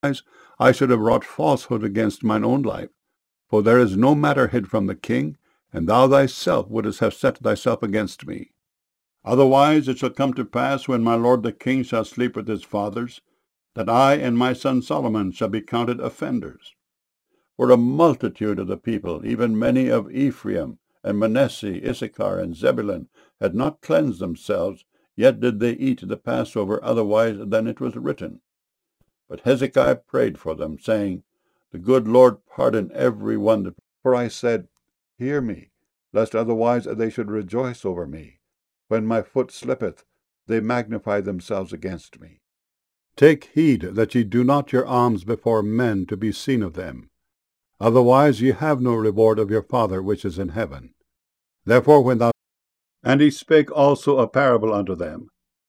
I should have wrought falsehood against mine own life. For there is no matter hid from the king, and thou thyself wouldest have set thyself against me. Otherwise it shall come to pass, when my lord the king shall sleep with his fathers, that I and my son Solomon shall be counted offenders. For a multitude of the people, even many of Ephraim and Manasseh, Issachar and Zebulun, had not cleansed themselves, yet did they eat the Passover otherwise than it was written. But Hezekiah prayed for them, saying, The good Lord pardon every one. For I said, Hear me, lest otherwise they should rejoice over me. When my foot slippeth, they magnify themselves against me. Take heed that ye do not your alms before men to be seen of them. Otherwise ye have no reward of your Father which is in heaven. Therefore when thou... And he spake also a parable unto them.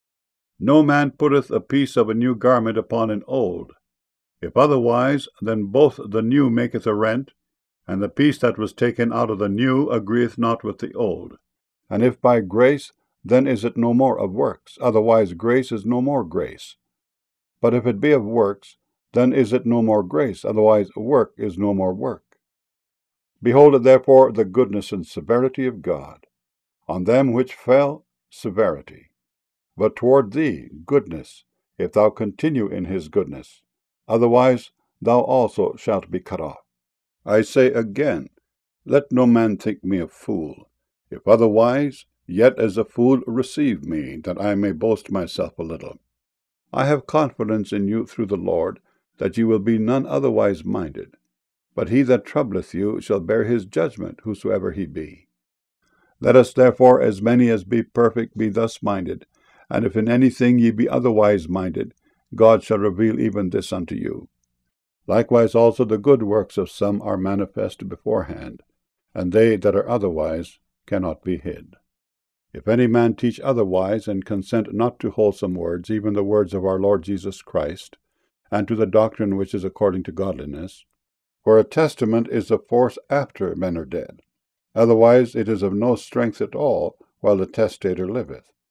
No man putteth a piece of a new garment upon an old. If otherwise, then both the new maketh a rent, and the piece that was taken out of the new agreeth not with the old. And if by grace, then is it no more of works, otherwise grace is no more grace. But if it be of works, then is it no more grace, otherwise work is no more work. Behold therefore the goodness and severity of God. On them which fell, severity. But toward thee goodness, if thou continue in his goodness. Otherwise thou also shalt be cut off. I say again, let no man think me a fool. If otherwise, yet as a fool receive me, that I may boast myself a little. I have confidence in you through the Lord, that ye will be none otherwise minded. But he that troubleth you shall bear his judgment, whosoever he be. Let us therefore, as many as be perfect, be thus minded. And if in anything ye be otherwise minded, God shall reveal even this unto you. Likewise also the good works of some are manifest beforehand, and they that are otherwise cannot be hid. If any man teach otherwise, and consent not to wholesome words, even the words of our Lord Jesus Christ, and to the doctrine which is according to godliness, for a testament is of force after men are dead. Otherwise it is of no strength at all while the testator liveth.